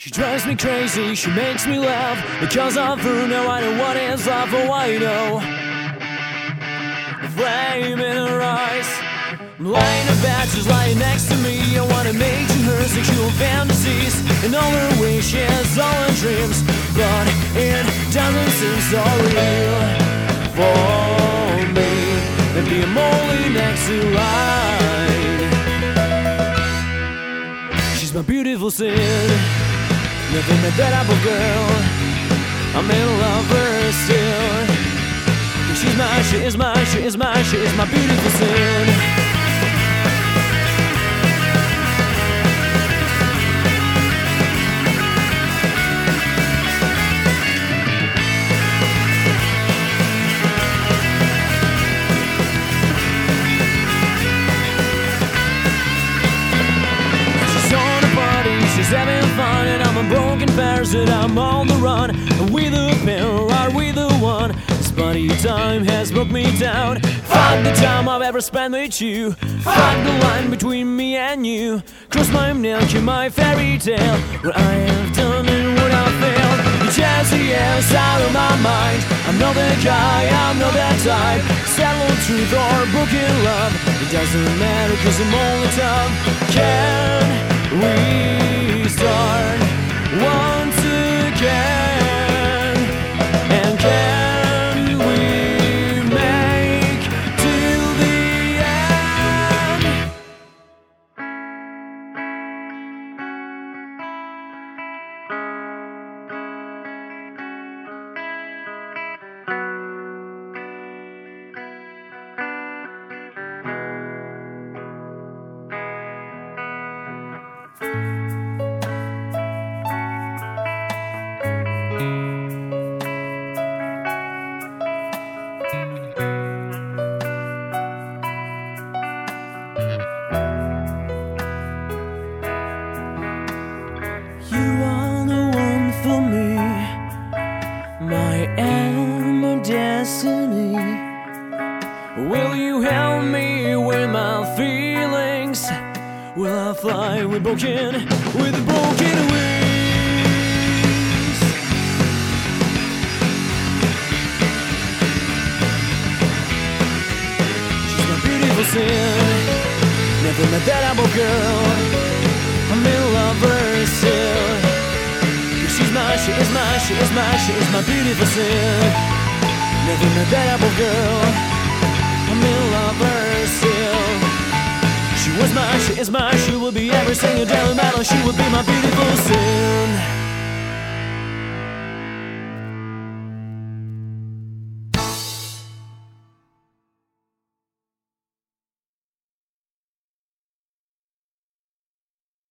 She drives me crazy, she makes me laugh. Because of her, now I know what is love. Oh, I know the flame in her eyes. I'm lying in bed, she's lying next to me. I wanna make to her sexual fantasies and all her wishes, all her dreams. But it doesn't seem so real for me. Maybe I'm only next to line. She's my beautiful sin, nothing but that apple girl. I'm in love with her still. She's mine, she is mine, she is mine, she is my beautiful sin. She's having fun and I'm a broken parasite. I'm on the run. Are we the pair or are we the one? This bloody time has broke me down. Fuck the time I've ever spent with you. Fuck the line between me and you. Cross my milk in my fairy tale. What I have done and what I failed. The chance is out of my mind. I'm not that guy, I'm not that type. Settled truth or broken love, it doesn't matter cause I'm only tough. Can we start once again? And can we make till the end? You are the one for me, my aim, my destiny. Will you help me with my feelings? Will I fly with broken wings? She's my beautiful sin, never met that apple girl. I'm in love with her still. She's mine, she is mine, she is mine, she is my beautiful sin. Never met that apple girl. I'm in love with her still. She was mine, she is mine, she will be every single day. She will be my beautiful sin.